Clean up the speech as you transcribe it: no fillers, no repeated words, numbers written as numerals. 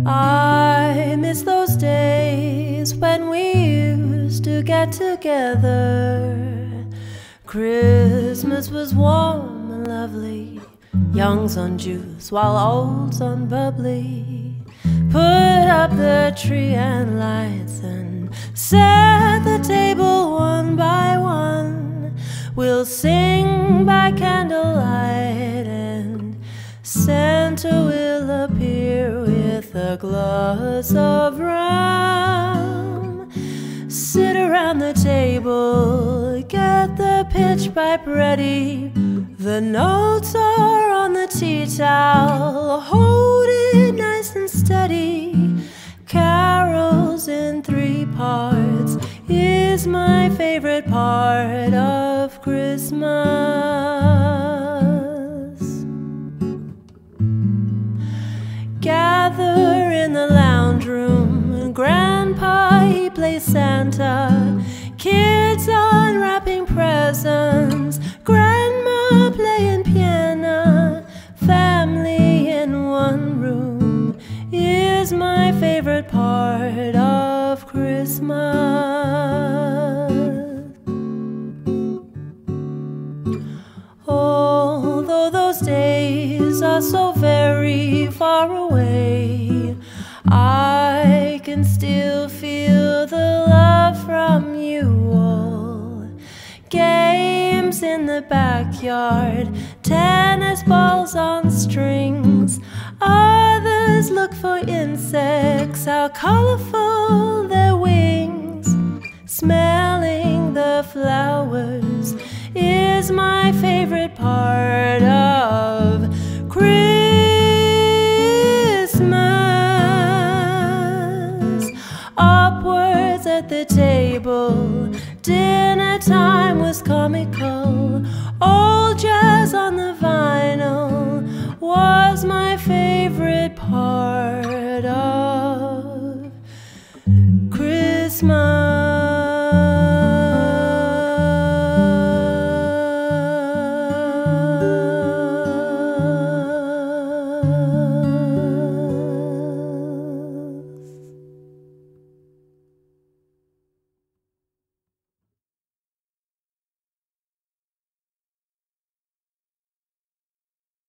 I miss those days when we used to get together. Christmas was warm and lovely, young's on juice while old's on bubbly. Put up the tree and lights and set the table one by one. We'll sing by candlelight and Santa will appear with a glass of rum. Sit around the table, get the pitch pipe ready. The notes are on the tea towel, hold it nice and steady. Carols in 3 parts is my favorite part of Christmas. Gather in the lounge room, Grandpa he plays Santa, kids unwrapping presents, Grandma playing piano. Family in one room is my favorite part of Christmas. Although those days are so very far away, I can still feel the love from you all. Games in the backyard, tennis balls on strings. Others look for insects, how colorful their wings. Smelling the flowers is my favorite part of Christmas. Upwards at the table, dinner time was comical. Old jazz